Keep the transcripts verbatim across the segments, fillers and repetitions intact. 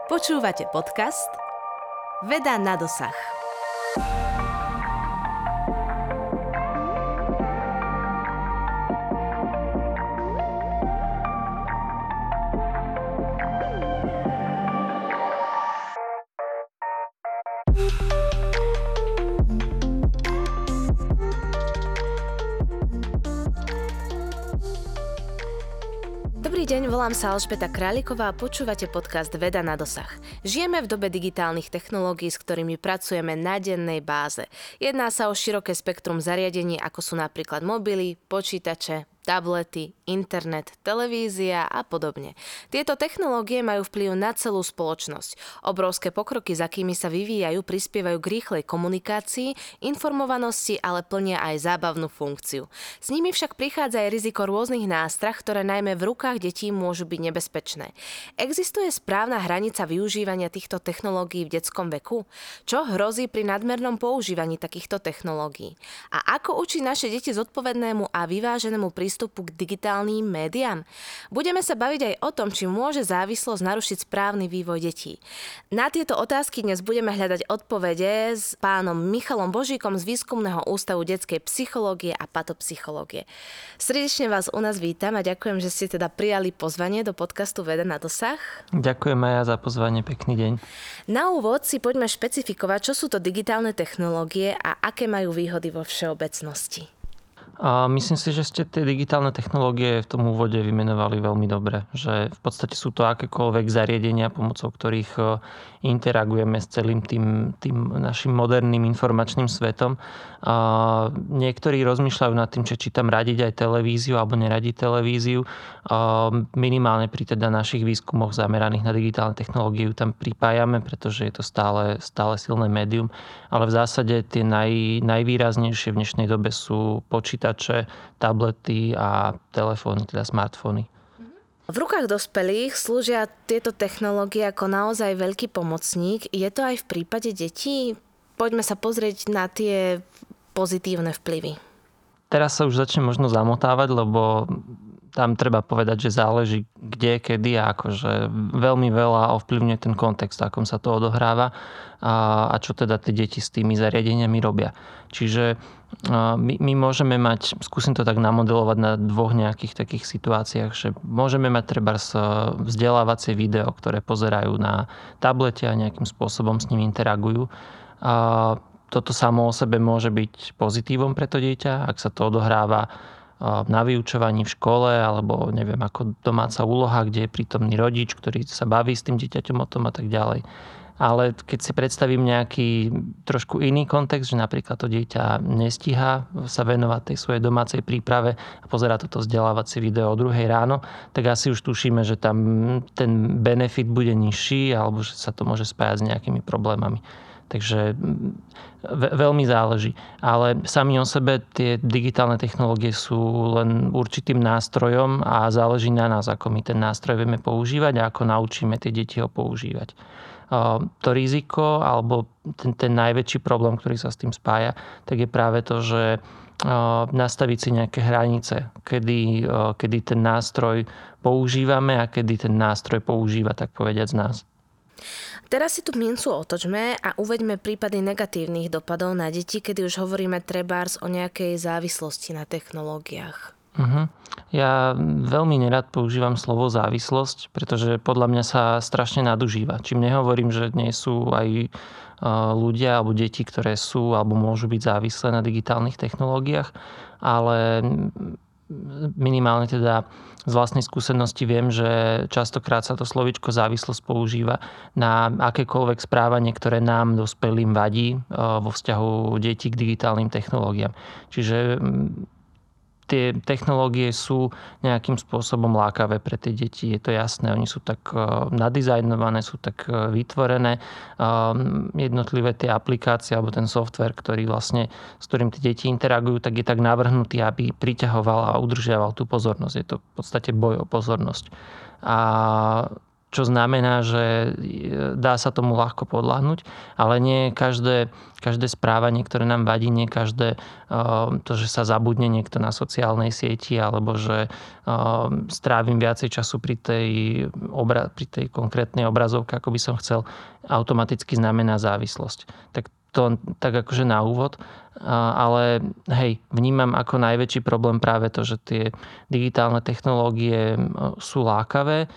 Počúvate podcast Veda na dosah. Dobrý deň, volám sa Alžbeta Králiková a počúvate podcast Veda na dosah. Žijeme v dobe digitálnych technológií, s ktorými pracujeme na dennej báze. Jedná sa o široké spektrum zariadení, ako sú napríklad mobily, počítače, tablety, internet, televízia a podobne. Tieto technológie majú vplyv na celú spoločnosť. Obrovské pokroky, za akými sa vyvíjajú, prispievajú k rýchlej komunikácii, informovanosti, ale plnia aj zábavnú funkciu. S nimi však prichádza aj riziko rôznych nástrah, ktoré najmä v rukách detí môžu byť nebezpečné. Existuje správna hranica využívania týchto technológií v detskom veku? Čo hrozí pri nadmernom používaní takýchto technológií? A ako učiť naše deti zodpovednému a vyváženému prístupu k digitálnym médiám? Budeme sa baviť aj o tom, či môže závislosť narušiť správny vývoj detí. Na tieto otázky dnes budeme hľadať odpovede s pánom Michalom Božíkom z Výskumného ústavu detskej psychológie a patopsychológie. Srdečne vás u nás vítam a ďakujem, že ste teda prijali pozvanie do podcastu Veda na dosah. Ďakujem aj ja za pozvanie, pekný deň. Na úvod si poďme špecifikovať, čo sú to digitálne technológie a aké majú výhody vo všeobecnosti. A myslím si, že ste tie digitálne technológie v tom úvode vymenovali veľmi dobre. Že v podstate sú to akékoľvek zariadenia, pomocou ktorých interagujeme s celým tým, tým našim moderným informačným svetom. A niektorí rozmýšľajú nad tým, či tam radiť aj televíziu alebo neradiť televíziu. A minimálne pri teda našich výskumoch zameraných na digitálne technológie ju tam pripájame, pretože je to stále, stále silné médium. Ale v zásade tie naj, najvýraznejšie v dnešnej dobe sú počítače, tablety a telefóny, teda smartfóny. V rukách dospelých slúžia tieto technológie ako naozaj veľký pomocník. Je to aj v prípade detí? Poďme sa pozrieť na tie pozitívne vplyvy. Teraz sa už začne možno zamotávať, lebo tam treba povedať, že záleží kde, kedy a akože veľmi veľa ovplyvňuje ten kontext, akom sa to odohráva a, a čo teda tie deti s tými zariadeniami robia. Čiže my, my môžeme mať, skúsim to tak namodelovať na dvoch nejakých takých situáciách, že môžeme mať trebárs vzdelávacie video, ktoré pozerajú na tablete a nejakým spôsobom s ním interagujú. A toto samo o sebe môže byť pozitívom pre to dieťa, ak sa to odohráva na vyučovaní v škole alebo neviem ako domáca úloha, kde je prítomný rodič, ktorý sa baví s tým dieťaťom o tom a tak ďalej. Ale keď si predstavím nejaký trošku iný kontext, že napríklad to dieťa nestíha sa venovať tej svojej domácej príprave a pozerá toto vzdelávacie video o druhej ráno, tak asi už tušíme, že tam ten benefit bude nižší alebo že sa to môže spájať s nejakými problémami. Takže veľmi záleží. Ale sami o sebe tie digitálne technológie sú len určitým nástrojom a záleží na nás, ako my ten nástroj vieme používať a ako naučíme tie deti ho používať. To riziko alebo ten, ten najväčší problém, ktorý sa s tým spája, tak je práve to, že nastaviť si nejaké hranice, kedy, kedy ten nástroj používame a kedy ten nástroj používa, tak povediať, z nás. Teraz si tu mincu otočme a uveďme prípady negatívnych dopadov na deti, kedy už hovoríme trebárs o nejakej závislosti na technológiách. Uh-huh. Ja veľmi nerad používam slovo závislosť, pretože podľa mňa sa strašne nadužíva. Čím nehovorím, že nie sú aj ľudia alebo deti, ktoré sú alebo môžu byť závislé na digitálnych technológiách, ale minimálne teda z vlastnej skúsenosti viem, že častokrát sa to slovíčko závislosť používa na akékoľvek správanie, ktoré nám dospelým vadí vo vzťahu detí k digitálnym technológiám. Čiže tie technológie sú nejakým spôsobom lákavé pre tie deti. Je to jasné, oni sú tak nadizajnované, sú tak vytvorené. Jednotlivé tie aplikácie alebo ten software, ktorý vlastne, s ktorým tie deti interagujú, tak je tak navrhnutý, aby priťahoval a udržiaval tú pozornosť. Je to v podstate boj o pozornosť. A čo znamená, že dá sa tomu ľahko podľahnúť, ale nie každé, každé správanie, ktoré nám vadí, nie každé to, že sa zabudne niekto na sociálnej sieti alebo že strávim viacej času pri tej, obra- pri tej konkrétnej obrazovke, ako by som chcel, automaticky znamená závislosť. Tak to tak akože na úvod, ale hej, vnímam ako najväčší problém práve to, že tie digitálne technológie sú lákavé,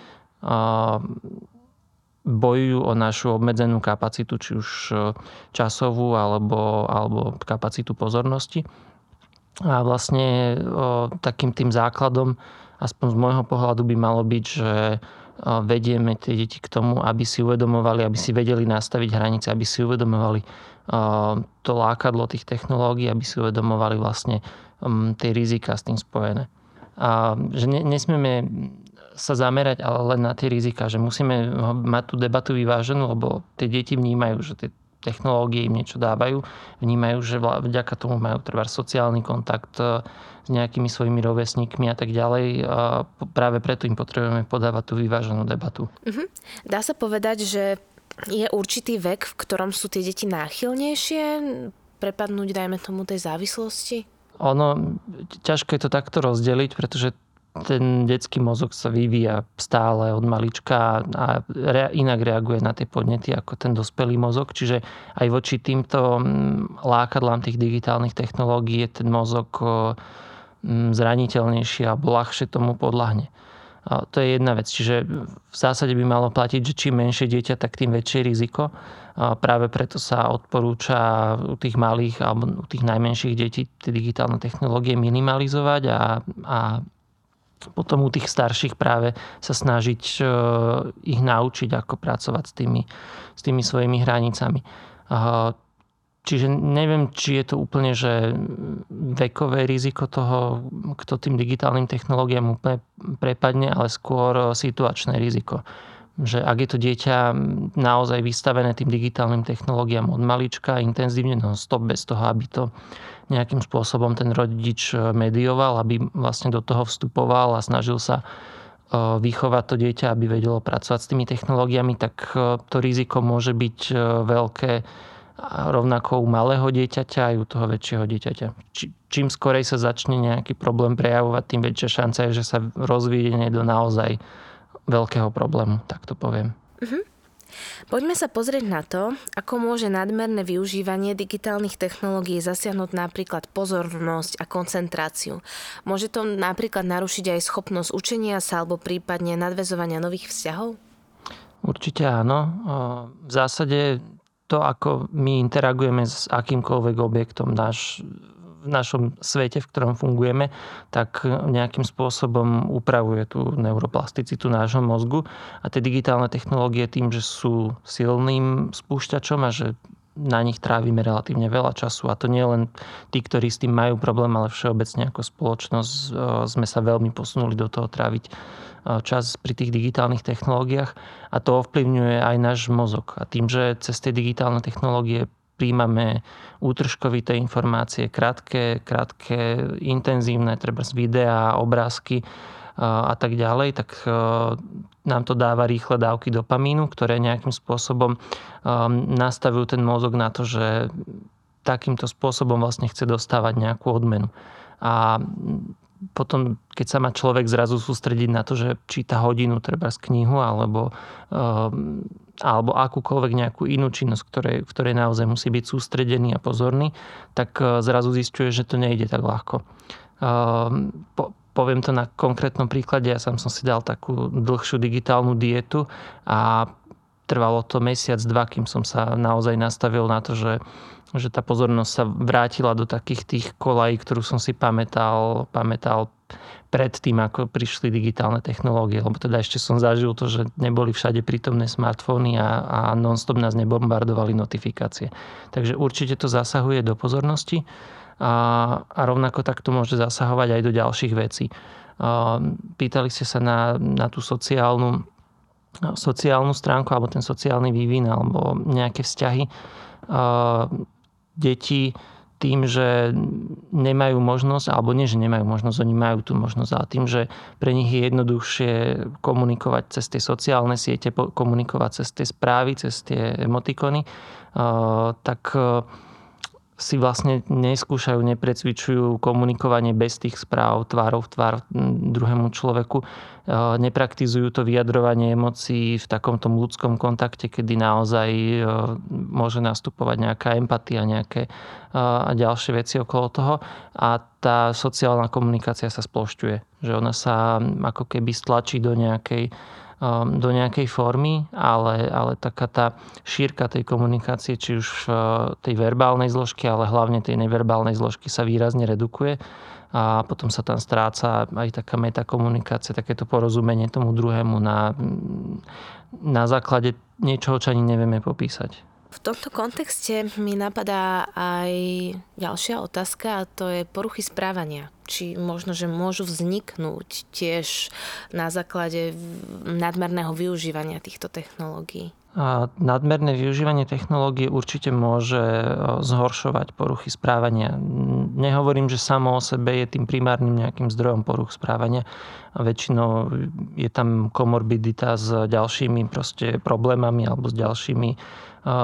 bojujú o našu obmedzenú kapacitu, či už časovú alebo, alebo kapacitu pozornosti. A vlastne takým tým základom, aspoň z môjho pohľadu, by malo byť, že vedieme tie deti k tomu, aby si uvedomovali, aby si vedeli nastaviť hranice, aby si uvedomovali to lákadlo tých technológií, aby si uvedomovali vlastne tie rizika s tým spojené. A že nesmieme sa zamerať ale len na tie rizika, že musíme mať tú debatu vyváženú, lebo tie deti vnímajú, že tie technológie im niečo dávajú, vnímajú, že vďaka tomu majú treba sociálny kontakt s nejakými svojimi rovesníkmi a tak ďalej. A práve preto im potrebujeme podávať tú vyváženú debatu. Uh-huh. Dá sa povedať, že je určitý vek, v ktorom sú tie deti náchylnejšie prepadnúť, dajme tomu, tej závislosti? Ono, ťažko je to takto rozdeliť, pretože ten detský mozog sa vyvíja stále od malička a re, inak reaguje na tie podnety ako ten dospelý mozog. Čiže aj voči týmto lákadlám tých digitálnych technológií je ten mozog zraniteľnejší alebo ľahšie tomu podľahne. A to je jedna vec. Čiže v zásade by malo platiť, že čím menšie dieťa, tak tým väčšie riziko. A práve preto sa odporúča u tých malých alebo u tých najmenších detí tie digitálne technológie minimalizovať a, a potom u tých starších práve sa snažiť ich naučiť, ako pracovať s tými, s tými svojimi hranicami. Čiže neviem, či je to úplne že vekové riziko toho, kto tým digitálnym technológiám úplne prepadne, ale skôr situačné riziko. Že ak je to dieťa naozaj vystavené tým digitálnym technológiám od malička, intenzívne non-stop, bez toho, aby to nejakým spôsobom ten rodič medioval, aby vlastne do toho vstupoval a snažil sa vychovať to dieťa, aby vedelo pracovať s tými technológiami, tak to riziko môže byť veľké rovnako u malého dieťaťa aj u toho väčšieho dieťaťa. Či, čím skorej sa začne nejaký problém prejavovať, tým väčšia šanca je, že sa rozvíde do naozaj veľkého problému, tak to poviem. Uh-huh. Poďme sa pozrieť na to, ako môže nadmerné využívanie digitálnych technológií zasiahnuť napríklad pozornosť a koncentráciu. Môže to napríklad narušiť aj schopnosť učenia sa alebo prípadne nadväzovania nových vzťahov? Určite áno. V zásade to, ako my interagujeme s akýmkoľvek objektom náš v našom svete, v ktorom fungujeme, tak nejakým spôsobom upravuje tú neuroplasticitu nášho mozgu. A tie digitálne technológie tým, že sú silným spúšťačom a že na nich trávime relatívne veľa času. A to nie len tí, ktorí s tým majú problém, ale všeobecne ako spoločnosť sme sa veľmi posunuli do toho tráviť čas pri tých digitálnych technológiách. A to ovplyvňuje aj náš mozog. A tým, že cez tie digitálne technológie príjmame útržkovité informácie, krátke, krátke, intenzívne, treba z videá, obrázky a tak ďalej, tak nám to dáva rýchle dávky dopamínu, ktoré nejakým spôsobom nastavujú ten mozog na to, že takýmto spôsobom vlastne chce dostávať nejakú odmenu. A potom, keď sa má človek zrazu sústrediť na to, že číta hodinu, treba z knihu, alebo, alebo akúkoľvek nejakú inú činnosť, ktorej, v ktorej naozaj musí byť sústredený a pozorný, tak zrazu zisťuje, že to nejde tak ľahko. Po, poviem to na konkrétnom príklade. Ja sám som si dal takú dlhšiu digitálnu dietu a trvalo to mesiac, dva, kým som sa naozaj nastavil na to, že že tá pozornosť sa vrátila do takých tých kolají, ktorú som si pamätal, pamätal pred tým, ako prišli digitálne technológie. Lebo teda ešte som zažil to, že neboli všade prítomné smartfóny a, a non-stop nás nebombardovali notifikácie. Takže určite to zasahuje do pozornosti a, a rovnako tak to môže zasahovať aj do ďalších vecí. Pýtali ste sa na, na tú sociálnu, sociálnu stránku alebo ten sociálny vývin alebo nejaké vzťahy. Deti tým, že nemajú možnosť, alebo nie, že nemajú možnosť, oni majú tú možnosť, ale tým, že pre nich je jednoduchšie komunikovať cez tie sociálne siete, komunikovať cez tie správy, cez tie emotikony, tak si vlastne neskúšajú, neprecvičujú komunikovanie bez tých správ, tvárov v tvár druhému človeku. Nepraktizujú to vyjadrovanie emócií v takomto ľudskom kontakte, kedy naozaj môže nastupovať nejaká empatia, nejaké ďalšie veci okolo toho. A tá sociálna komunikácia sa splošťuje. Že ona sa ako keby stlačí do nejakej do nejakej formy, ale, ale taká tá šírka tej komunikácie, či už v tej verbálnej zložky, ale hlavne tej neverbálnej zložky sa výrazne redukuje a potom sa tam stráca aj taká metakomunikácia, takéto porozumenie tomu druhému na, na základe niečoho, čo ani nevieme popísať. V tomto kontexte mi napadá aj ďalšia otázka, a to je poruchy správania. Či možno, že môžu vzniknúť tiež na základe nadmerného využívania týchto technológií. A nadmerné využívanie technológie určite môže zhoršovať poruchy správania. Nehovorím, že samo o sebe je tým primárnym nejakým zdrojom poruch správania. A väčšinou je tam komorbidita s ďalšími proste problémami alebo s ďalšími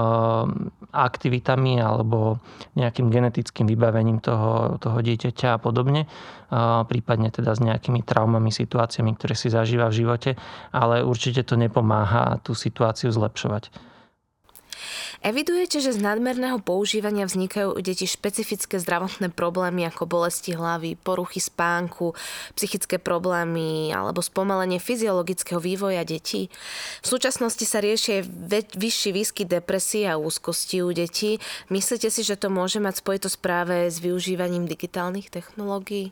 aktivitami alebo nejakým genetickým vybavením toho, toho dieťaťa a podobne. Prípadne teda s nejakými traumami, situáciami, ktoré si zažíva v živote, ale určite to nepomáha tú situáciu zlepšovať. Evidujete, že z nadmerného používania vznikajú u detí špecifické zdravotné problémy ako bolesti hlavy, poruchy spánku, psychické problémy alebo spomalenie fyziologického vývoja detí? V súčasnosti sa riešie väč- vyšší výskyt depresie a úzkosti u detí. Myslíte si, že to môže mať spojitosť práve s využívaním digitálnych technológií?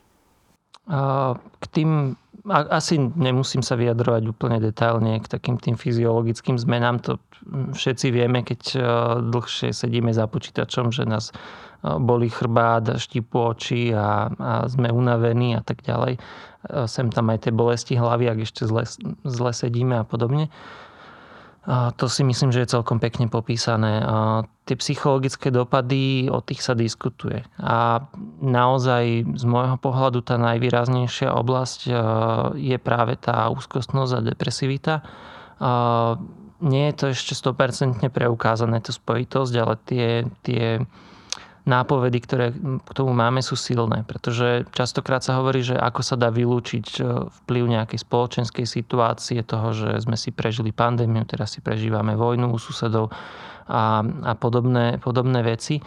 K tým asi nemusím sa vyjadrovať úplne detailne k takým tým fyziologickým zmenám. To všetci vieme, keď dlhšie sedíme za počítačom, že nás bolí chrbát, štípu oči a, a sme unavení a tak ďalej. Sem tam aj tie bolesti hlavy, ak ešte zle, zle sedíme a podobne. To si myslím, že je celkom pekne popísané. Tie psychologické dopady, o tých sa diskutuje. A naozaj z môjho pohľadu tá najvýraznejšia oblasť je práve tá úzkostnosť a depresivita. Nie je to ešte sto percent preukázané, tú spojitosť, ale tie, tie nápovedy, ktoré k tomu máme, sú silné. Pretože častokrát sa hovorí, že ako sa dá vylúčiť vplyv nejakej spoločenskej situácie, toho, že sme si prežili pandémiu, teraz si prežívame vojnu u susedov a, a podobné, podobné veci.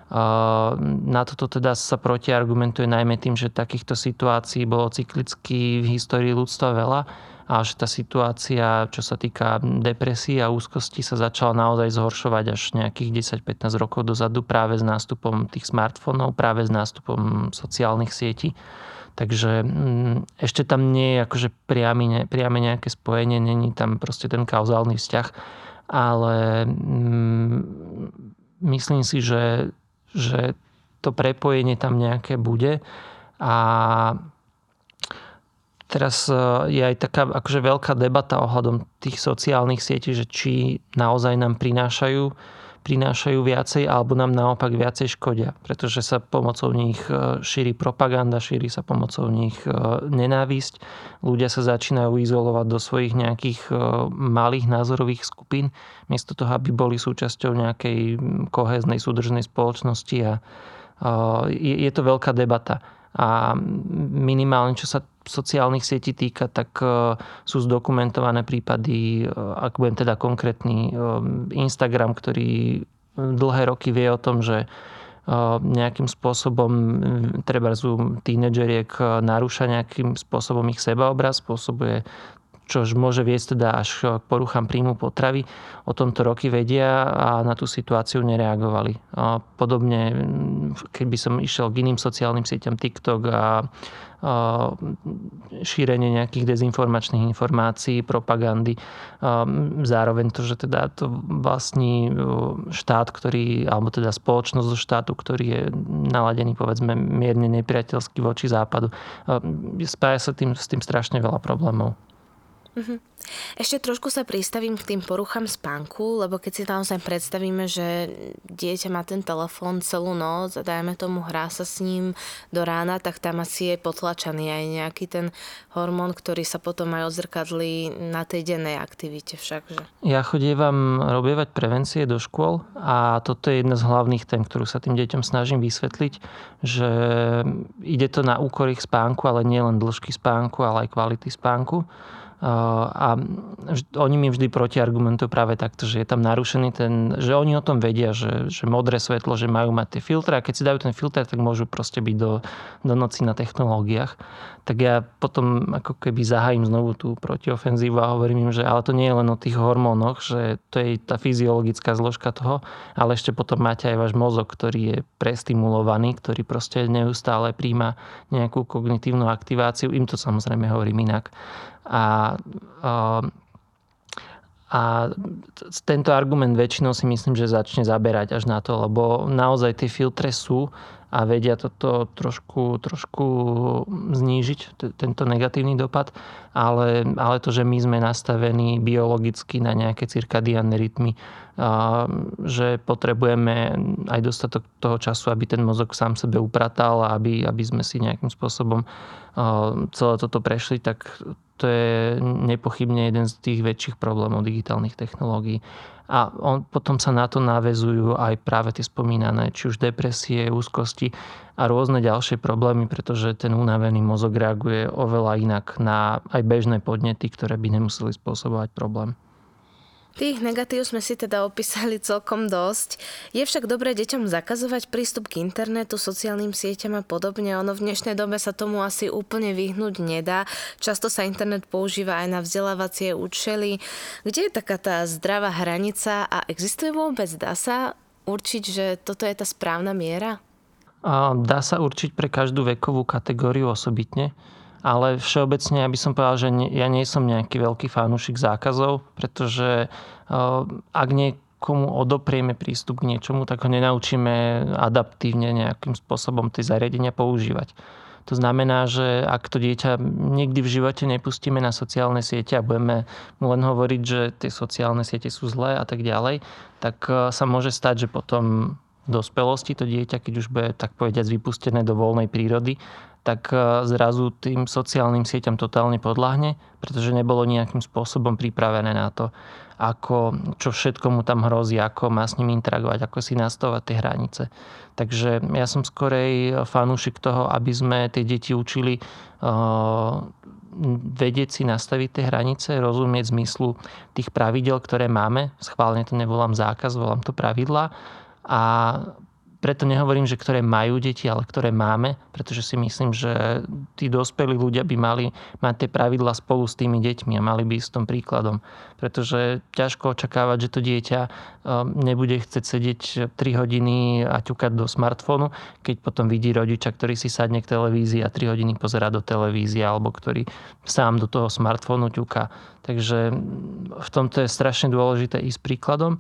Na toto teda sa protiargumentuje najmä tým, že takýchto situácií bolo cyklicky v histórii ľudstva veľa a že tá situácia, čo sa týka depresie a úzkosti, sa začala naozaj zhoršovať až nejakých desať pätnásť rokov dozadu práve s nástupom tých smartfónov, práve s nástupom sociálnych sietí. Takže ešte tam nie je akože priame, priame nejaké spojenie, není tam proste ten kauzálny vzťah, ale myslím si, že, že to prepojenie tam nejaké bude. A teraz je aj taká akože veľká debata ohľadom tých sociálnych sietí, že či naozaj nám prinášajú, prinášajú viacej alebo nám naopak viacej škodia. Pretože sa pomocou nich šíri propaganda, šíri sa pomocou nich nenávisť. Ľudia sa začínajú izolovať do svojich nejakých malých názorových skupín, miesto toho, aby boli súčasťou nejakej kohéznej, súdržnej spoločnosti. A je to veľká debata. A minimálne, čo sa sociálnych sietí týka, tak sú zdokumentované prípady, ak budem teda konkrétny, Instagram, ktorý dlhé roky vie o tom, že nejakým spôsobom treba sú tínedžeriek narúša nejakým spôsobom ich sebaobraz, spôsobuje, čo môže viesť teda až k poruchám príjmu potravy. O tomto roky vedia a na tú situáciu nereagovali. Podobne, keď by som išiel k iným sociálnym sieťam TikTok a šírenie nejakých dezinformačných informácií, propagandy. Zároveň to, že teda to vlastní štát, ktorý, alebo teda spoločnosť zo štátu, ktorý je naladený, povedzme, mierne nepriateľsky voči západu. Spája sa tým, s tým strašne veľa problémov. Mhm. Ešte trošku sa pristavím k tým poruchám spánku, lebo keď si naozaj predstavíme, že dieťa má ten telefón celú noc a dajme tomu hrá sa s ním do rána, tak tam asi je potlačaný aj nejaký ten hormón, ktorý sa potom aj odzrkadlí na tej dennej aktivite všakže. Ja chodievam robievať prevencie do škôl a toto je jedna z hlavných tém, ktorú sa tým deťom snažím vysvetliť, že ide to na úkor ich spánku, ale nie len dĺžky spánku, ale aj kvality spánku. A oni mi vždy protiargumentujú práve takto, že je tam narušený ten, že oni o tom vedia, že, že modré svetlo, že majú mať tie filtre a keď si dajú ten filter, tak môžu proste byť do, do noci na technológiách. Tak ja potom ako keby zahájim znovu tú protiofenzívu a hovorím im, že ale to nie je len o tých hormónoch, že to je tá fyziologická zložka toho, ale ešte potom máte aj váš mozog, ktorý je prestimulovaný, ktorý proste neustále príjma nejakú kognitívnu aktiváciu. Im to samozrejme hovorím inak. A, a, a tento argument väčšinou si myslím, že začne zaberať až na to, lebo naozaj tie filtre sú a vedia toto trošku, trošku znížiť, t- tento negatívny dopad, ale, ale to, že my sme nastavení biologicky na nejaké cirkadiánne rytmy, a, že potrebujeme aj dostatok toho času, aby ten mozog sám sebe upratal a aby, aby sme si nejakým spôsobom a, celé toto prešli, tak to je nepochybne jeden z tých väčších problémov digitálnych technológií. A on, potom sa na to naväzujú aj práve tie spomínané, či už depresie, úzkosti a rôzne ďalšie problémy, pretože ten unavený mozog reaguje oveľa inak na aj bežné podnety, ktoré by nemuseli spôsobovať problém. Tých negatív sme si teda opísali celkom dosť. Je však dobré deťom zakazovať prístup k internetu, sociálnym sieťam a podobne. Ono v dnešnej dobe sa tomu asi úplne vyhnúť nedá. Často sa internet používa aj na vzdelávacie účely. Kde je taká tá zdravá hranica a existuje vôbec? Dá sa určiť, že toto je tá správna miera? Dá sa určiť pre každú vekovú kategóriu osobitne. Ale všeobecne ja by som povedal, že ja nie som nejaký veľký fanúšik zákazov, pretože ak niekomu odoprieme prístup k niečomu, tak ho nenaučíme adaptívne nejakým spôsobom tie zariadenia používať. To znamená, že ak to dieťa nikdy v živote nepustíme na sociálne siete a budeme mu len hovoriť, že tie sociálne siete sú zlé a tak ďalej, tak sa môže stať, že potom v dospelosti to dieťa, keď už bude tak povediac vypustené do voľnej prírody, tak zrazu tým sociálnym sieťam totálne podľahne, pretože nebolo nejakým spôsobom pripravené na to, ako, čo všetko mu tam hrozí, ako má s ním interagovať, ako si nastavovať tie hranice. Takže ja som skorej fanúšik toho, aby sme tie deti učili uh, vedieť si nastaviť tie hranice, rozumieť zmyslu tých pravidel, ktoré máme. Schválne to nevolám zákaz, volám to pravidlá. A preto nehovorím, že ktoré majú deti, ale ktoré máme, pretože si myslím, že tí dospelí ľudia by mali mať tie pravidlá spolu s tými deťmi a mali by ísť tom príkladom. Pretože ťažko očakávať, že to dieťa nebude chcieť sedieť tri hodiny a ťukať do smartfónu, keď potom vidí rodiča, ktorý si sadne k televízii a tri hodiny pozerá do televízie, alebo ktorý sám do toho smartfónu ťuká. Takže v tomto je strašne dôležité ísť príkladom.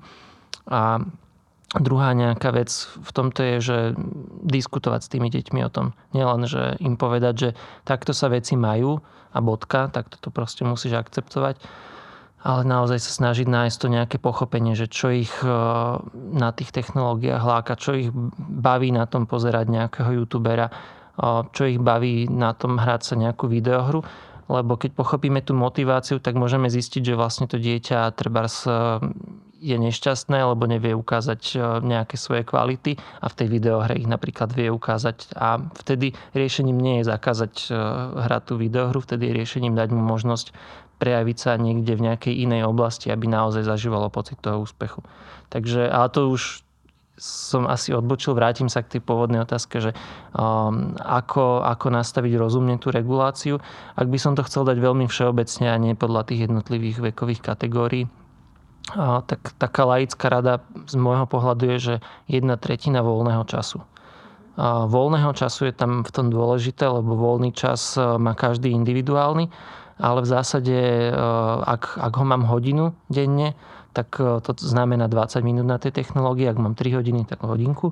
A druhá nejaká vec v tomto je, že diskutovať s tými deťmi o tom. Nielen, že im povedať, že takto sa veci majú a bodka, tak to proste musíš akceptovať. Ale naozaj sa snažiť nájsť to nejaké pochopenie, že čo ich na tých technológiách láka, čo ich baví na tom pozerať nejakého youtubera, čo ich baví na tom hrať sa nejakú videohru. Lebo keď pochopíme tú motiváciu, tak môžeme zistiť, že vlastne to dieťa trebárs je nešťastné, lebo nevie ukázať nejaké svoje kvality a v tej videohre ich napríklad vie ukázať. A vtedy riešením nie je zakázať hrať tú videohru, vtedy je riešením dať mu možnosť prejaviť sa niekde v nejakej inej oblasti, aby naozaj zažívalo pocit toho úspechu. Takže, ale to už som asi odbočil, vrátim sa k tej pôvodnej otázke, že um, ako, ako nastaviť rozumne tú reguláciu. Ak by som to chcel dať veľmi všeobecne a nie podľa tých jednotlivých vekových kategórií, uh, tak taká laická rada z môjho pohľadu je, že jedna tretina voľného času. Uh, voľného času je tam v tom dôležité, lebo voľný čas uh, má každý individuálny, ale v zásade, uh, ak, ak ho mám hodinu denne, tak to znamená dvadsať minút na tej technológii, ak mám tri hodiny, tak hodinku.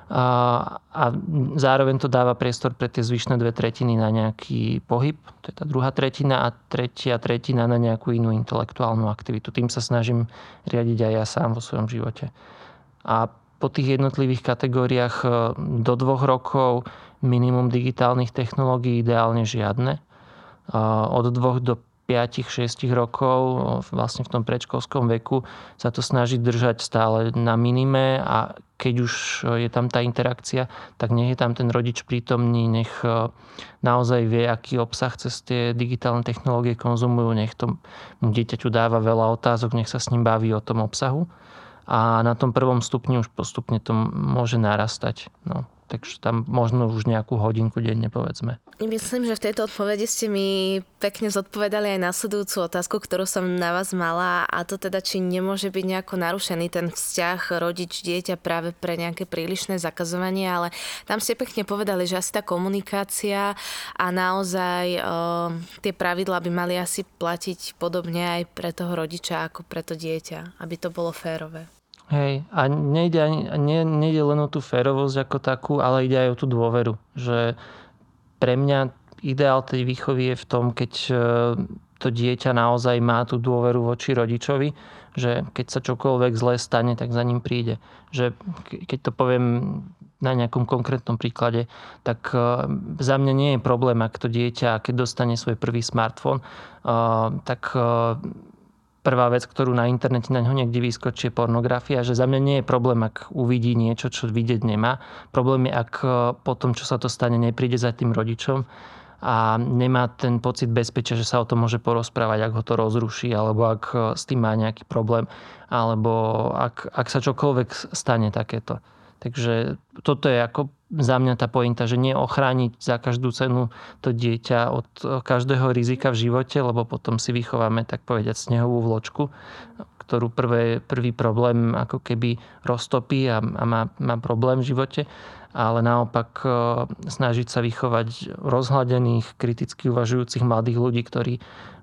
A, a zároveň to dáva priestor pre tie zvyšné dve tretiny na nejaký pohyb, to je tá druhá tretina, a tretia tretina na nejakú inú intelektuálnu aktivitu. Tým sa snažím riadiť aj ja sám vo svojom živote. A po tých jednotlivých kategóriách do dvoch rokov minimum digitálnych technológií, ideálne žiadne. Od dvoch do päť šesť rokov, vlastne v tom predškolskom veku, sa to snaží držať stále na minime, a keď už je tam tá interakcia, tak nech je tam ten rodič prítomný, nech naozaj vie, aký obsah cez tie digitálne technológie konzumujú, nech tomu dieťaťu dáva veľa otázok, nech sa s ním baví o tom obsahu. A na tom prvom stupni už postupne to môže narastať. No. Takže tam možno už nejakú hodinku denne, povedzme. Myslím, že v tejto odpovedi ste mi pekne zodpovedali aj nasledujúcu otázku, ktorú som na vás mala, a to teda, či nemôže byť nejako narušený ten vzťah rodič-dieťa práve pre nejaké prílišné zakazovanie, ale tam ste pekne povedali, že asi tá komunikácia a naozaj o, tie pravidlá by mali asi platiť podobne aj pre toho rodiča ako pre to dieťa, aby to bolo férové. Hej, a nejde, ani, ne, nejde len o tú férovosť ako takú, ale ide aj o tú dôveru. Že pre mňa ideál tej výchovy je v tom, keď to dieťa naozaj má tú dôveru voči rodičovi, že keď sa čokoľvek zlé stane, tak za ním príde. Že keď to poviem na nejakom konkrétnom príklade, tak za mňa nie je problém, ak to dieťa, keď dostane svoj prvý smartfón, tak prvá vec, ktorú na internete na ňo niekde vyskočí, je pornografia, že za mňa nie je problém, ak uvidí niečo, čo vidieť nemá. Problém je, ak potom, čo sa to stane, nepríde za tým rodičom a nemá ten pocit bezpečia, že sa o tom môže porozprávať, ak ho to rozruší, alebo ak s tým má nejaký problém, alebo ak, ak sa čokoľvek stane takéto. Takže toto je ako za mňa tá pointa, že nie ochrániť za každú cenu to dieťa od každého rizika v živote, lebo potom si vychováme, tak povedať, snehovú vločku, ktorú prvé, prvý problém ako keby roztopí a, a má, má problém v živote. Ale naopak snažiť sa vychovať rozhladených, kriticky uvažujúcich mladých ľudí, ktorí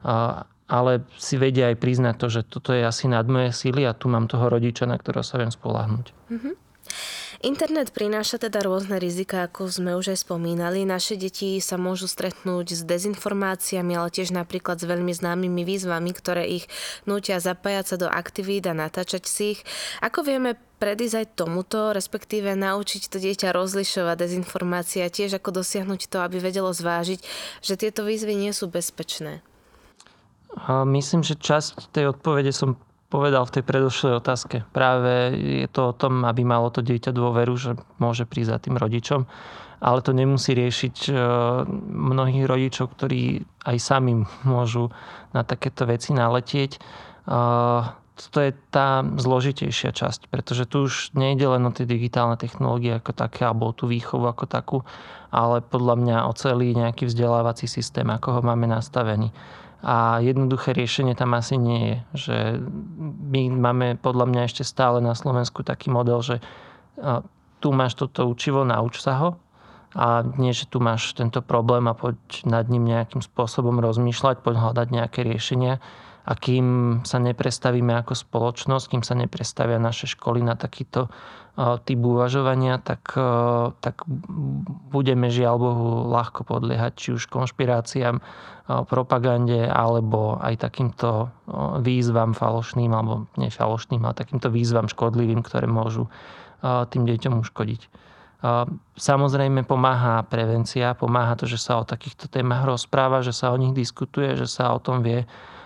ale si vedia aj priznať to, že toto je asi nad moje síly a tu mám toho rodiča, na ktorého sa viem spoľahnúť. Mm-hmm. Internet prináša teda rôzne rizika, ako sme už aj spomínali. Naše deti sa môžu stretnúť s dezinformáciami, ale tiež napríklad s veľmi známymi výzvami, ktoré ich nútia zapájať sa do aktivít a natáčať si ich. Ako vieme predísť aj tomuto, respektíve naučiť to dieťa rozlišovať dezinformácie a tiež ako dosiahnuť to, aby vedelo zvážiť, že tieto výzvy nie sú bezpečné? Myslím, že časť tej odpovede som povedal v tej predošlej otázke. Práve je to o tom, aby malo to dieťa dôveru, že môže prísť za tým rodičom. Ale to nemusí riešiť mnohých rodičov, ktorí aj sami môžu na takéto veci naletieť. To je tá zložitejšia časť, pretože tu už nejde len o tie digitálne technológie ako také, alebo o tú výchovu ako takú, ale podľa mňa o celý nejaký vzdelávací systém, ako ho máme nastavený. A jednoduché riešenie tam asi nie je. Že my máme podľa mňa ešte stále na Slovensku taký model, že tu máš toto učivo, nauč sa ho. A nie, že tu máš tento problém a poď nad ním nejakým spôsobom rozmýšľať, poď hľadať nejaké riešenia. A kým sa neprestavíme ako spoločnosť, kým sa neprestavia naše školy na takýto typ uvažovania, tak, tak budeme, žiaľ Bohu, ľahko podliehať či už konšpiráciám, propagande, alebo aj takýmto výzvam falošným, alebo nie falošným, ale takýmto výzvam škodlivým, ktoré môžu tým deťom uškodiť. Samozrejme pomáha prevencia, pomáha to, že sa o takýchto témach rozpráva, že sa o nich diskutuje, že sa o tom vie.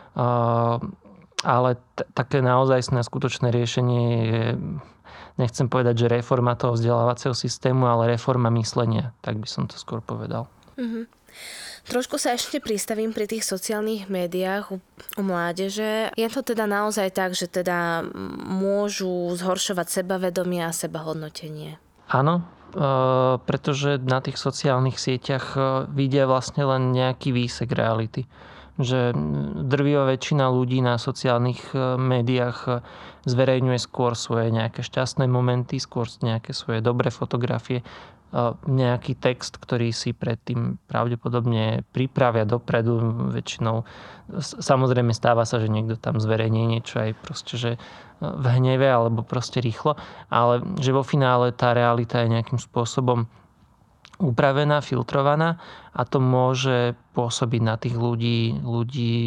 Ale t- také naozajstné skutočné riešenie je, nechcem povedať, že reforma toho vzdelávacieho systému, ale reforma myslenia. Tak by som to skôr povedal. Mm-hmm. Trošku sa ešte pristavím pri tých sociálnych médiách u, u mládeže. Je to teda naozaj tak, že teda môžu zhoršovať sebavedomie a sebahodnotenie? Áno, e, pretože na tých sociálnych sieťach vidia vlastne len nejaký výsek reality. že drvivá väčšina ľudí na sociálnych médiách zverejňuje skôr svoje nejaké šťastné momenty, skôr nejaké svoje dobré fotografie, nejaký text, ktorý si predtým pravdepodobne pripravia dopredu. Väčšinou samozrejme stáva sa, že niekto tam zverejní niečo aj proste, že v hneve alebo proste rýchlo, ale že vo finále tá realita je nejakým spôsobom upravená, filtrovaná a to môže pôsobiť na tých ľudí, ľudí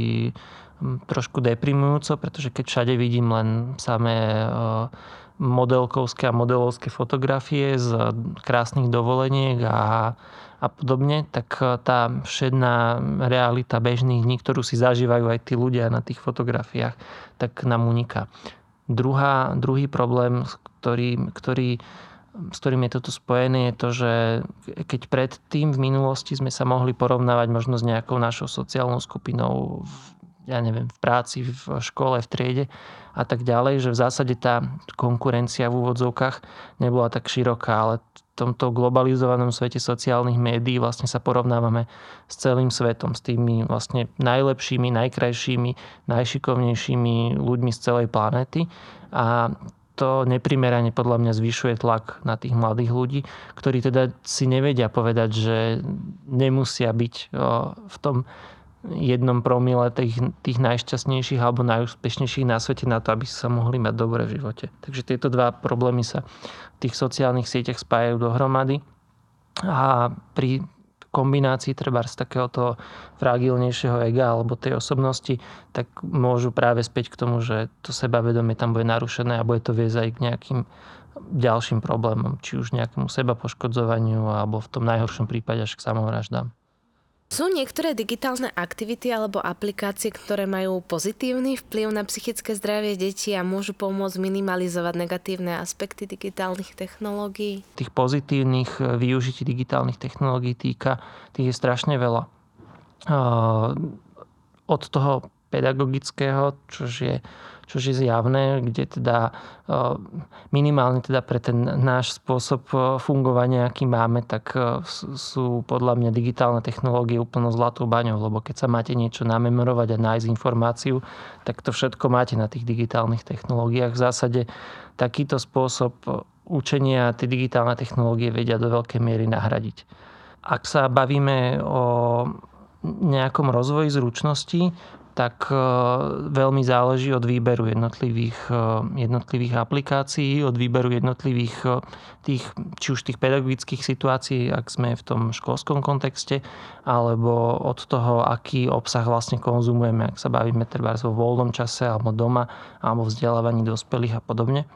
trošku deprimujúco, pretože keď všade vidím len samé modelkovské a modelovské fotografie z krásnych dovoleniek a, a podobne, tak tá všedná realita bežných dní, ktorú si zažívajú aj tí ľudia na tých fotografiách, tak nám uniká. Druhá, druhý problém, ktorý, ktorý, s ktorým je toto spojené, je to, že keď predtým v minulosti sme sa mohli porovnávať možno s nejakou našou sociálnou skupinou v, ja neviem, v práci, v škole, v triede a tak ďalej, že v zásade tá konkurencia v úvodzovkách nebola tak široká, ale v tomto globalizovanom svete sociálnych médií vlastne sa porovnávame s celým svetom, s tými vlastne najlepšími, najkrajšími, najšikovnejšími ľuďmi z celej planéty a to neprimerane podľa mňa zvyšuje tlak na tých mladých ľudí, ktorí teda si nevedia povedať, že nemusia byť v tom jednom promile tých, tých najšťastnejších alebo najúspešnejších na svete na to, aby sa mohli mať dobre v živote. Takže tieto dva problémy sa v tých sociálnych sieťach spájajú dohromady a pri kombinácii treba z takéhoto fragilnejšieho ega alebo tej osobnosti, tak môžu práve späť k tomu, že to sebavedomie tam bude narušené a bude to viesť aj k nejakým ďalším problémom, či už nejakému sebapoškodzovaniu alebo v tom najhoršom prípade až k samovraždám. Sú niektoré digitálne aktivity alebo aplikácie, ktoré majú pozitívny vplyv na psychické zdravie detí a môžu pomôcť minimalizovať negatívne aspekty digitálnych technológií? Tých pozitívnych využití digitálnych technológií týka, tých je strašne veľa. Od toho pedagogického, čo je čo je zjavné, kde teda minimálne teda pre ten náš spôsob fungovania, aký máme, tak sú podľa mňa digitálne technológie úplne zlatou baňou, lebo keď sa máte niečo namemorovať a nájsť informáciu, tak to všetko máte na tých digitálnych technológiách. V zásade takýto spôsob učenia tie digitálne technológie vedia do veľkej miery nahradiť. Ak sa bavíme o nejakom rozvoji zručností, tak veľmi záleží od výberu jednotlivých, jednotlivých aplikácií, od výberu jednotlivých tých, či už tých pedagogických situácií, ak sme v tom školskom kontexte, alebo od toho, aký obsah vlastne konzumujeme, ak sa bavíme treba vo voľnom čase, alebo doma, alebo vzdelávaní dospelých a podobne.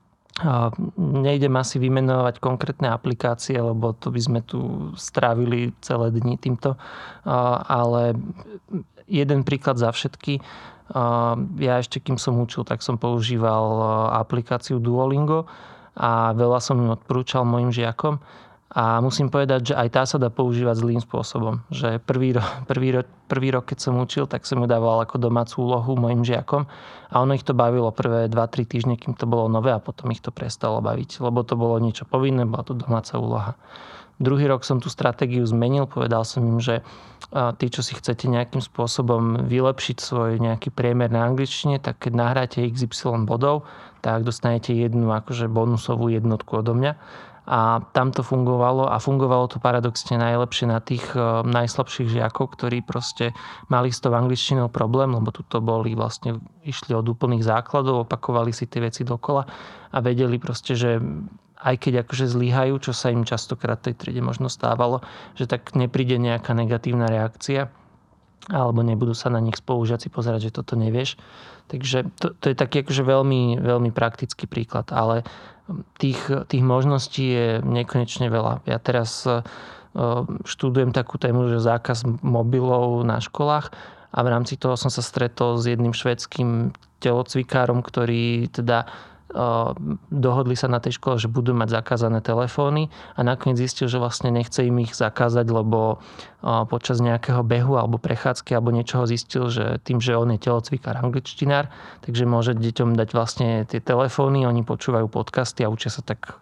Nejdem asi vymenovať konkrétne aplikácie, lebo to by sme tu strávili celé dni týmto, ale jeden príklad za všetky. Ja ešte, kým som učil, tak som používal aplikáciu Duolingo a veľa som ju odporúčal mojim žiakom. A musím povedať, že aj tá sa dá používať zlým spôsobom. Že prvý, ro, prvý, ro, prvý rok, keď som učil, tak som ju dával ako domácu úlohu mojim žiakom. A ono ich to bavilo prvé dva tri týždne, kým to bolo nové a potom ich to prestalo baviť. Lebo to bolo niečo povinné, bola to domáca úloha. Druhý rok som tú stratégiu zmenil. Povedal som im, že tí, čo si chcete nejakým spôsobom vylepšiť svoj nejaký priemer na angličtine, tak keď nahráte iks ypsilon bodov, tak dostanete jednu akože bonusovú jednotku odo mňa. A tam to fungovalo a fungovalo to paradoxne najlepšie na tých najslabších žiakov, ktorí proste mali s tou angličtinou problém, lebo tuto boli vlastne, išli od úplných základov, opakovali si tie veci dokola a vedeli proste, že aj keď akože zlyhajú, čo sa im častokrát v tej triede možno stávalo, že tak nepríde nejaká negatívna reakcia alebo nebudú sa na nich spolužiaci pozerať, že toto nevieš. Takže to, to je taký akože veľmi, veľmi praktický príklad, ale tých, tých možností je nekonečne veľa. Ja teraz študujem takú tému, že zákaz mobilov na školách a v rámci toho som sa stretol s jedným švédskym telocvikárom, ktorý teda dohodli sa na tej škole, že budú mať zakázané telefóny a nakoniec zistil, že vlastne nechce im ich zakázať, lebo počas nejakého behu alebo prechádzky alebo niečoho zistil, že tým, že on je telocvikár, angličtinár, takže môže deťom dať vlastne tie telefóny, oni počúvajú podcasty a učia sa tak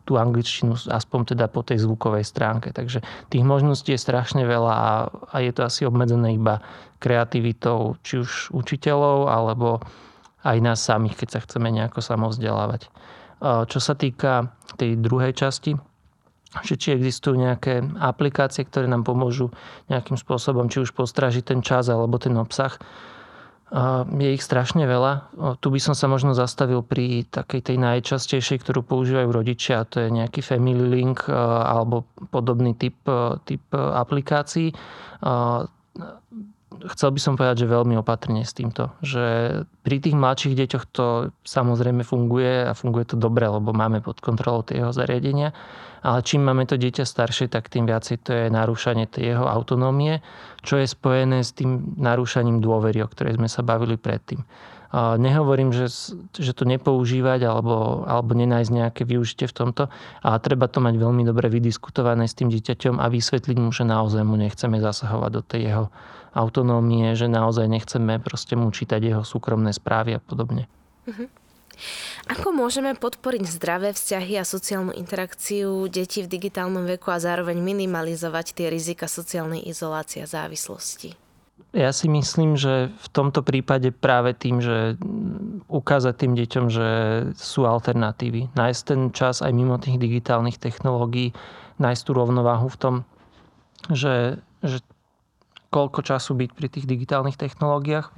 tú angličtinu, aspoň teda po tej zvukovej stránke. Takže tých možností je strašne veľa a, a je to asi obmedzené iba kreativitou či už učiteľov, alebo aj nás samých, keď sa chceme nejako samovzdelávať. Čo sa týka tej druhej časti, že či existujú nejaké aplikácie, ktoré nám pomôžu nejakým spôsobom, či už postražiť ten čas alebo ten obsah, je ich strašne veľa. Tu by som sa možno zastavil pri takej tej najčastejšej, ktorú používajú rodičia, a to je nejaký Family Link alebo podobný typ, typ aplikácií. Chcel by som povedať, že veľmi opatrne s týmto. Že pri tých mladších deťoch to samozrejme funguje a funguje to dobre, lebo máme pod kontrolou tie jeho zariadenia. Ale čím máme to dieťa staršie, tak tým viacej to je narúšanie tej jeho autonómie, čo je spojené s tým narúšaním dôvery, o ktorej sme sa bavili predtým. Nehovorím, že, že to nepoužívať alebo, alebo nenájsť nejaké využitie v tomto, ale treba to mať veľmi dobre vydiskutované s tým dieťaťom a vysvetliť mu, že naozaj mu nechceme zasahovať do tej jeho autonómie, že naozaj nechceme proste mu čítať jeho súkromné správy a podobne. Uh-huh. Ako môžeme podporiť zdravé vzťahy a sociálnu interakciu detí v digitálnom veku a zároveň minimalizovať tie rizika sociálnej izolácie a závislosti? Ja si myslím, že v tomto prípade práve tým, že ukázať tým deťom, že sú alternatívy. Nájsť ten čas aj mimo tých digitálnych technológií, nájsť tú rovnováhu v tom, že, že koľko času byť pri tých digitálnych technológiách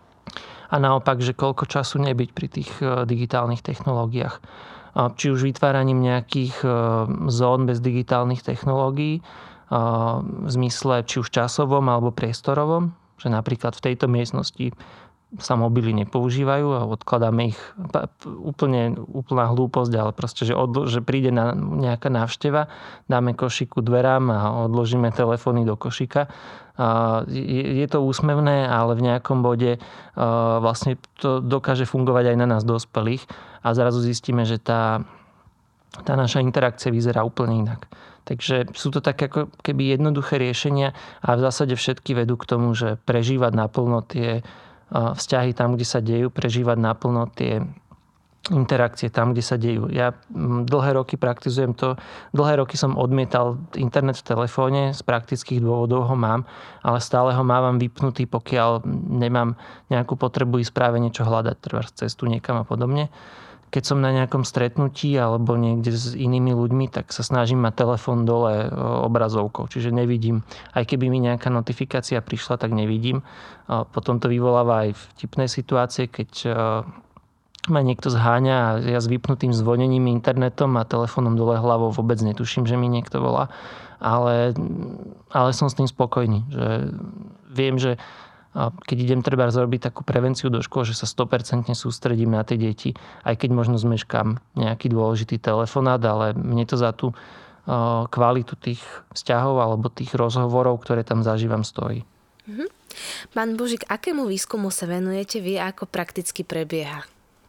a naopak, že koľko času nebyť pri tých digitálnych technológiách. Či už vytváraním nejakých zón bez digitálnych technológií, v zmysle či už časovom alebo priestorovom, že napríklad v tejto miestnosti sa mobily nepoužívajú a odkladáme ich, úplne, úplná hlúposť, ale proste, že, odlo- že príde na nejaká návšteva, dáme košíku dverám a odložíme telefóny do košíka. Je, je to úsmevné, ale v nejakom bode vlastne to dokáže fungovať aj na nás dospelých a zrazu zistíme, že tá, tá naša interakcia vyzerá úplne inak. Takže sú to také ako keby jednoduché riešenia a v zásade všetky vedú k tomu, že prežívať naplno tie vzťahy tam, kde sa dejú, prežívať naplno tie interakcie tam, kde sa dejú. Ja dlhé roky praktizujem to. Dlhé roky som odmietal internet v telefóne, z praktických dôvodov ho mám, ale stále ho mávam vypnutý, pokiaľ nemám nejakú potrebu ísť práve niečo hľadať, treba cestu niekam a podobne. Keď som na nejakom stretnutí alebo niekde s inými ľuďmi, tak sa snažím mať telefón dole obrazovkou. Čiže nevidím. Aj keby mi nejaká notifikácia prišla, tak nevidím. Potom to vyvoláva aj vtipné situácie, keď ma niekto zháňa a ja s vypnutým zvonením internetom a telefónom dole hlavou vôbec netuším, že mi niekto volá. Ale, ale som s tým spokojný. Že viem, že keď idem treba zrobiť takú prevenciu do škôl, že sa sto percent sústredím na tie deti, aj keď možno zmeškám nejaký dôležitý telefonát, ale mne to za tú kvalitu tých vzťahov alebo tých rozhovorov, ktoré tam zažívam, stojí. Mhm. Pán Božík, akému výskumu sa venujete vy a ako prakticky prebieha?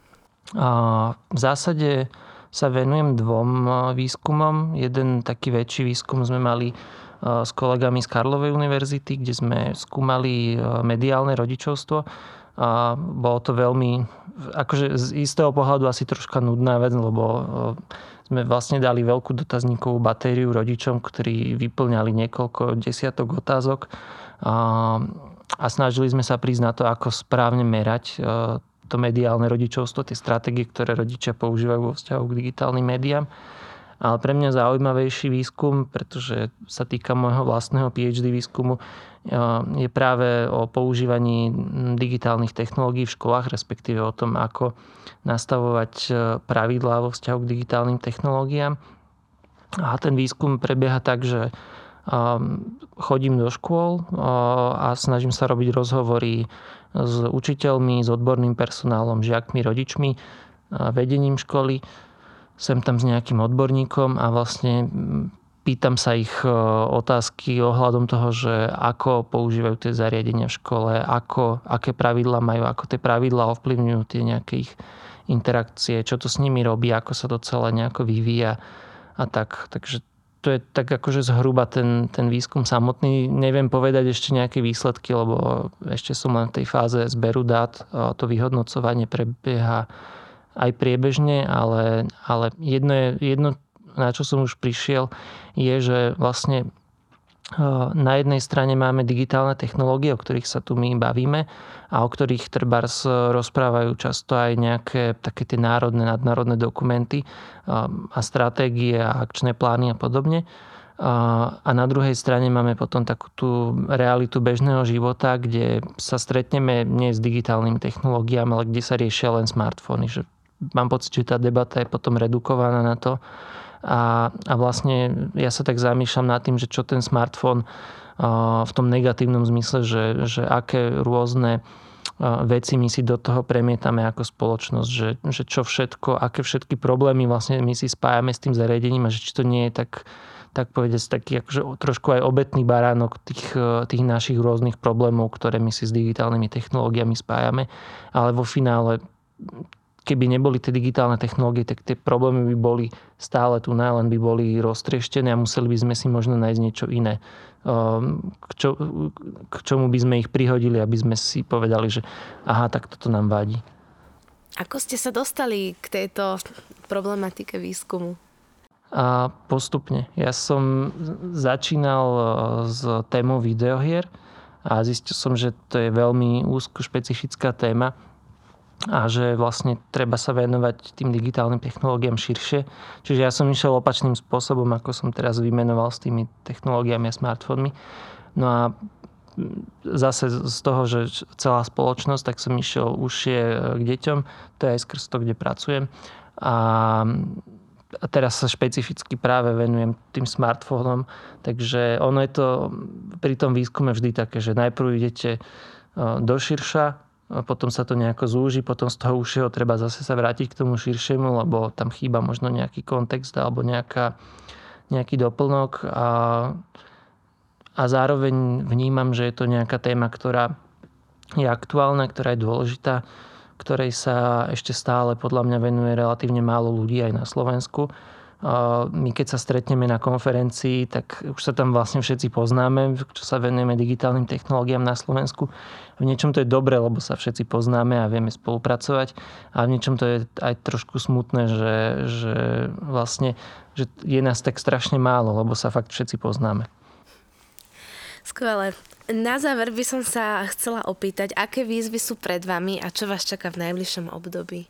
V zásade sa venujem dvom výskumom. Jeden taký väčší výskum sme mali s kolegami z Karlovej univerzity, kde sme skúmali mediálne rodičovstvo. A bolo to veľmi, akože z istého pohľadu asi troška nudná vec, lebo sme vlastne dali veľkú dotazníkovú batériu rodičom, ktorí vyplňali niekoľko desiatok otázok a, a snažili sme sa prísť na to, ako správne merať to mediálne rodičovstvo, tie stratégie, ktoré rodičia používajú vo vzťahu k digitálnym médiám. Ale pre mňa zaujímavejší výskum, pretože sa týka môjho vlastného PhD výskumu, je práve o používaní digitálnych technológií v školách, respektíve o tom, ako nastavovať pravidlá vo vzťahu k digitálnym technológiám. A ten výskum prebieha tak, že chodím do škôl a snažím sa robiť rozhovory s učiteľmi, s odborným personálom, žiakmi, rodičmi, vedením školy, sem tam s nejakým odborníkom a vlastne pýtam sa ich otázky ohľadom toho, že ako používajú tie zariadenia v škole, ako, aké pravidlá majú, ako tie pravidlá ovplyvňujú tie nejaké ich interakcie, čo to s nimi robí, ako sa to celé nejako vyvíja a tak. Takže to je tak akože zhruba ten, ten výskum samotný. Neviem povedať ešte nejaké výsledky, lebo ešte som len v tej fáze zberu dát. To vyhodnocovanie prebieha aj priebežne, ale, ale jedno, je, jedno na čo som už prišiel, je, že vlastne na jednej strane máme digitálne technológie, o ktorých sa tu my bavíme a o ktorých trebárs rozprávajú často aj nejaké také tie národné, nadnárodné dokumenty a stratégie a akčné plány a podobne. A na druhej strane máme potom takú tú realitu bežného života, kde sa stretneme nie s digitálnymi technológiami, ale kde sa riešia len smartfóny. Že mám pocit, že tá debata je potom redukovaná na to. A, a vlastne ja sa tak zamýšľam nad tým, že čo ten smartfón v tom negatívnom zmysle, že, že aké rôzne veci my si do toho premietame ako spoločnosť, že, že čo všetko, aké všetky problémy vlastne my si spájame s tým zariadením a že či to nie je tak, tak povedať, taký akože trošku aj obetný baránok tých, tých našich rôznych problémov, ktoré my si s digitálnymi technológiami spájame. Ale vo finále, keby neboli tie digitálne technológie, tak tie problémy by boli stále tu, len by boli roztrieštené a museli by sme si možno nájsť niečo iné. K, čo, k čomu by sme ich prihodili, aby sme si povedali, že aha, tak toto nám vadí. Ako ste sa dostali k tejto problematike výskumu? A postupne. Ja som začínal s témou videohier a zistil som, že to je veľmi úzko špecifická téma a že vlastne treba sa venovať tým digitálnym technológiám širšie. Čiže ja som išiel opačným spôsobom, ako som teraz vymenoval s tými technológiami a smartfónmi. No a zase z toho, že celá spoločnosť, tak som išiel užšie k deťom. To je aj skrz to, kde pracujem. A teraz sa špecificky práve venujem tým smartfónom. Takže ono je to pri tom výskume vždy také, že najprv idete do širša, potom sa to nejako zúži, potom z toho užšieho treba zase sa vrátiť k tomu širšiemu, lebo tam chýba možno nejaký kontext alebo nejaká, nejaký doplnok. A, a zároveň vnímam, že je to nejaká téma, ktorá je aktuálna, ktorá je dôležitá, ktorej sa ešte stále podľa mňa venuje relatívne málo ľudí aj na Slovensku. My keď sa stretneme na konferencii, tak už sa tam vlastne všetci poznáme, čo sa venujeme digitálnym technológiám na Slovensku. V niečom to je dobré, lebo sa všetci poznáme a vieme spolupracovať. A v niečom to je aj trošku smutné, že, že vlastne že je nás tak strašne málo, lebo sa fakt všetci poznáme. Skvelé. Na záver by som sa chcela opýtať, aké výzvy sú pred vami a čo vás čaká v najbližšom období?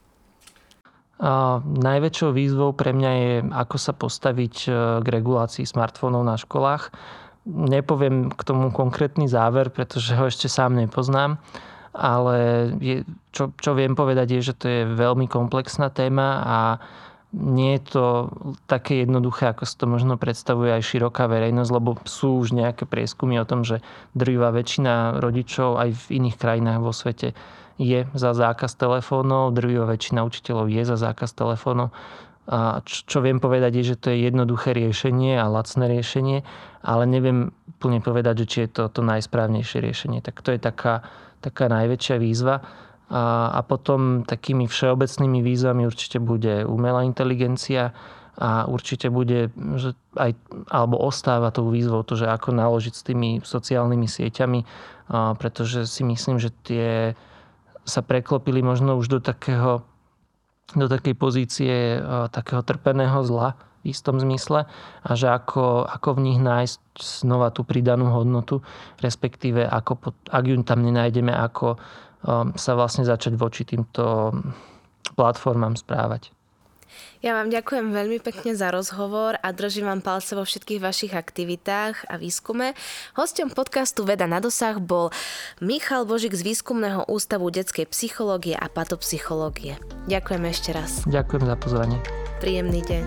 A najväčšou výzvou pre mňa je, ako sa postaviť k regulácii smartfónov na školách. Nepoviem k tomu konkrétny záver, pretože ho ešte sám nepoznám, ale je, čo, čo viem povedať je, že to je veľmi komplexná téma a nie je to také jednoduché, ako si to možno predstavuje aj široká verejnosť, lebo sú už nejaké prieskumy o tom, že drvivá väčšina rodičov aj v iných krajinách vo svete je za zákaz telefónov, drvivá väčšina učiteľov je za zákaz telefónov. A čo, čo viem povedať je, že to je jednoduché riešenie a lacné riešenie, ale neviem úplne povedať, že či je to to najsprávnejšie riešenie. Tak to je taká, taká najväčšia výzva. A, a potom takými všeobecnými výzvami určite bude umelá inteligencia a určite bude, že aj, alebo ostáva tou výzvou to, že ako naložiť s tými sociálnymi sieťami, a pretože si myslím, že tie sa preklopili možno už do takého, do takej pozície takého trpeného zla v istom zmysle a že ako, ako v nich nájsť znova tú pridanú hodnotu, respektíve ako, ak ju tam nenájdeme, ako sa vlastne začať voči týmto platformám správať. Ja vám ďakujem veľmi pekne za rozhovor a držím vám palce vo všetkých vašich aktivitách a výskume. Hosťom podcastu Veda na dosah bol Michal Božík z Výskumného ústavu detskej psychológie a patopsychológie. Ďakujem ešte raz. Ďakujem za pozvanie. Príjemný deň.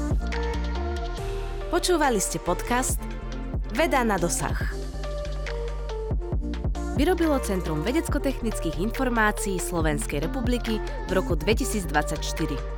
Počúvali ste podcast Veda na dosah. Vyrobilo Centrum vedecko-technických informácií Slovenskej republiky v roku dvetisícdvadsaťštyri.